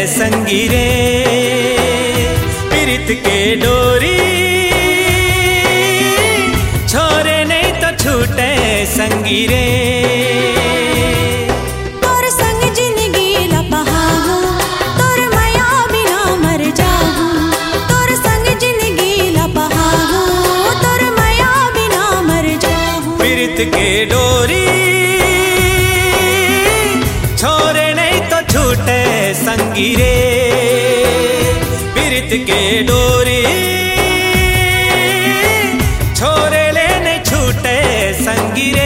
संगी रे प्रीत के डोरी छोरे नहीं तो छूटे संगी रे। तोर संग जिंदगी लपहाहू तोर माया बिना मर जाहू। तोर संग जिंदगी लपहाहू तोर माया बिना मर जाहू। प्रीत के डोरी छोरे नहीं तो छूटे संगी रे प्रीत के डोरी छोरे ले नहीं छूटे संगी रे।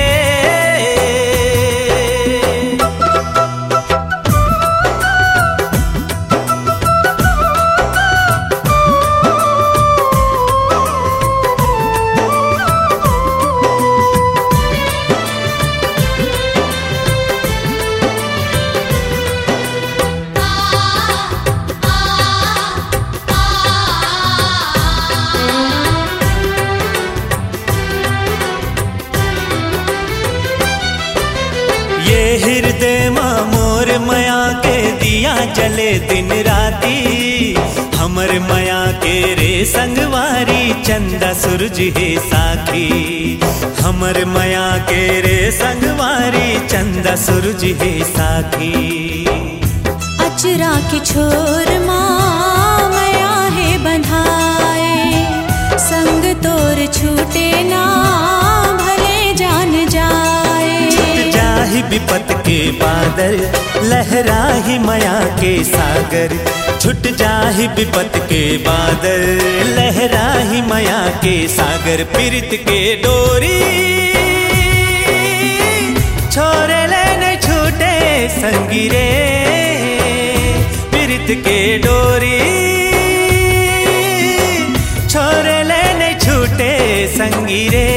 हृदय मां मोर मया के दिया जले दिन राती। हमर मया के रे संगवारी चंदा सूरज है साखी। हमर मया के रे संगवारी चंदा सूरज है साखी। अचरा के छोर मां मया है बंधाए संग तोर छूटे ना भले जान जाए। जाहि विपत के बादल लहराही मया के सागर। छुट जाहि विपत के बादल लहराही मया के सागर। प्रीत के डोरी छोरे लेने छूटे संगी रे प्रीत के डोरी छोरे लेने छूटे संगी रे।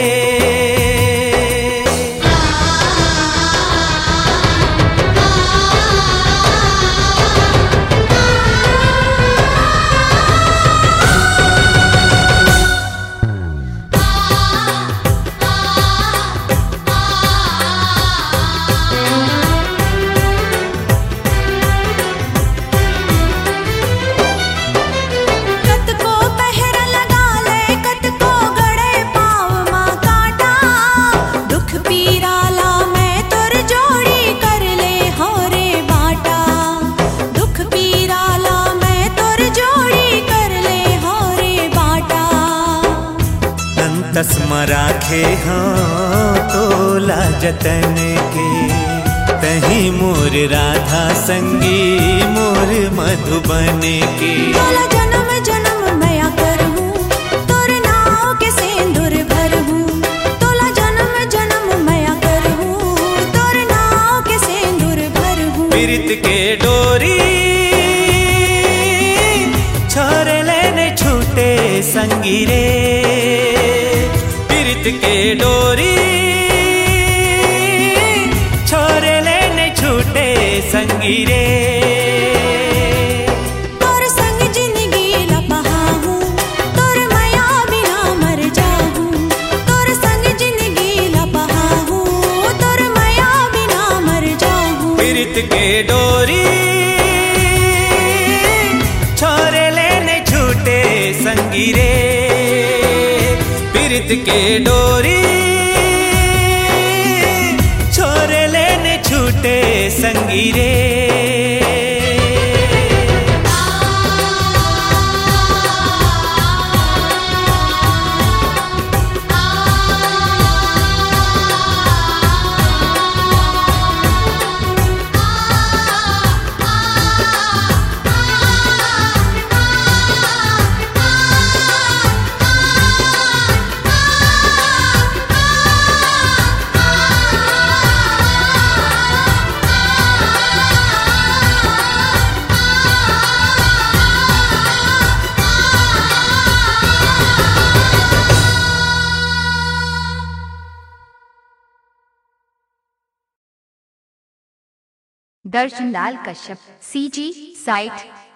तस्मा राखे हाँ तोला जतन के तही मोर राधा संगी मोर मधुबन के। तोला जन्म जन्म मया करहूँ तोर नाव के सिंदूर भरहूँ। तोला जन्म जन्म मया करहूँ तोर नाव के सिंदूर भरहूँ। प्रीत के डोरी छोरे लेने छूटे संगी रे प्रीत के डोरी छोरे लेने छूटे संगी रे। तोर संग जिंदगी लपहाहू तोर माया बिना मर जाहू। तोर संग जिंदगी लपहाहू तोर माया बिना मर जाहू। प्रीत के डोरी छोरे लेने छूटे संगी रे प्रीत के डोरी छोरे लेने छूटे संगी रे। दर्शन लाल कश्यप CG साइट